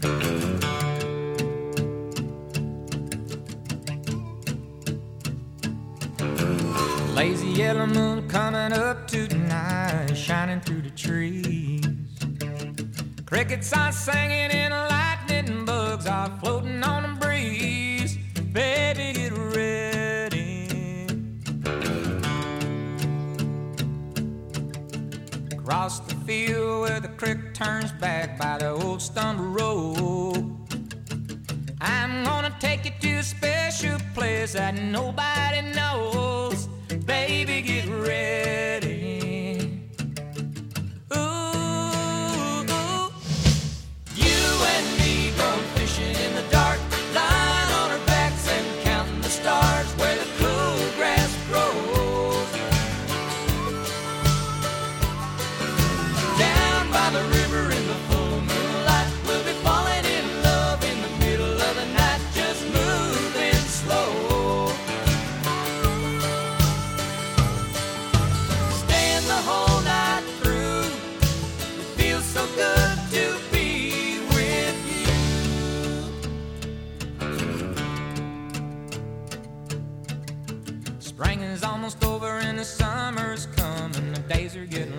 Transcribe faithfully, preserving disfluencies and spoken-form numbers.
Lazy yellow moon coming up tonight, shining through the trees. Crickets are singing and lightning bugs are floating on the breeze. Baby, get ready. Across the field where the creek turns back by the old stumble road, I'm gonna take you to a special place that nobody knows. Baby, get ready. Ooh, ooh. You and me going fishing in the dark, lying on our backs and counting the stars where the cool grass grows. Down by the river in the full moonlight, we'll be falling in love in the middle of the night, just moving slow. The whole night through, it feels so good to be with you. Spring is almost over and the summer's coming. The days are getting